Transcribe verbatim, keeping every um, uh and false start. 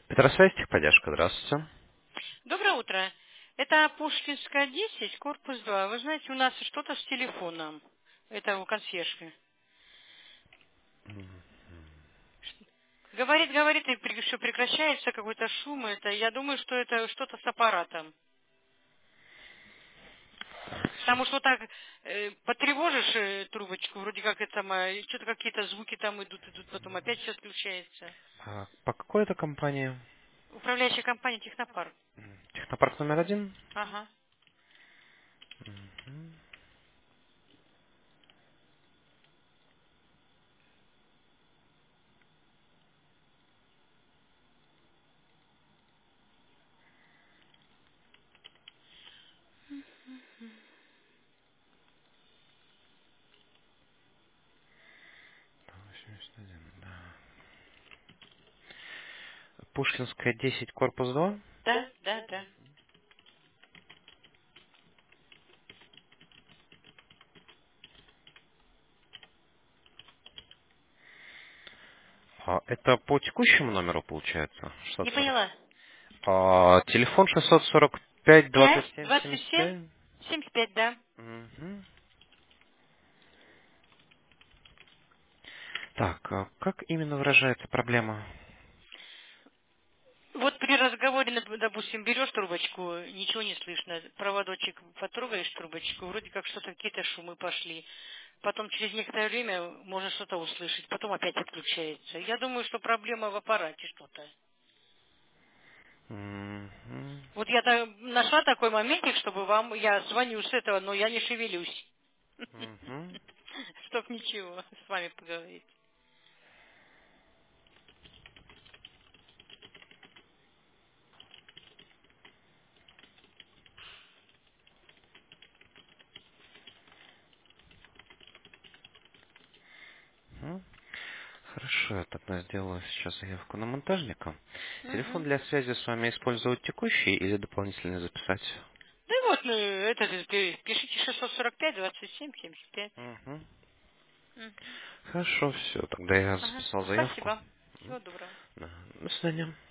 Петросвязь, техподдержка, здравствуйте. Доброе утро. Это Пушкинская десять, корпус два. Вы знаете, у нас что-то с телефоном. Это у консьержки. Говорит, говорит, и при- что прекращается какой-то шум. Это, я думаю, что это что-то с аппаратом. Потому что вот так э, потревожишь э, трубочку, вроде как это самое, что-то какие-то звуки там идут, идут, потом опять все отключается. А по какой это компании? Управляющая компания Технопарк. Технопарк номер один. Ага. восемьдесят один, да. Пушкинская десять, корпус два. Да, да, да. А, это по текущему номеру получается? Не шестьсот сорок. поняла. А, телефон шестьсот сорок пять двадцать Пять, семь двадцать семьдесят семь, пять. семьдесят пять, да. Мгм. Так, а как именно выражается проблема? Вот при разговоре, нап- допустим, берешь трубочку, ничего не слышно, проводочек потрогаешь трубочку, вроде как что-то, какие-то шумы пошли. Потом через некоторое время можно что-то услышать, потом опять отключается. Я думаю, что проблема в аппарате что-то. Мгм. Вот я та- нашла такой моментик, чтобы вам, я звоню с этого, но я не шевелюсь. Мгм. Чтоб ничего, с вами поговорить. Мгм. Хорошо, я тогда сделаю сейчас заявку на монтажника. Телефон Мгм. для связи с вами использовать текущий или дополнительный записать? Да и вот, ну, это, э, пишите шестьсот сорок пять, двадцать семь, семьдесят пять. Мгм. Мгм. Хорошо, все, тогда я Ага. записал заявку. Спасибо. М, Всего доброго. да. До свидания.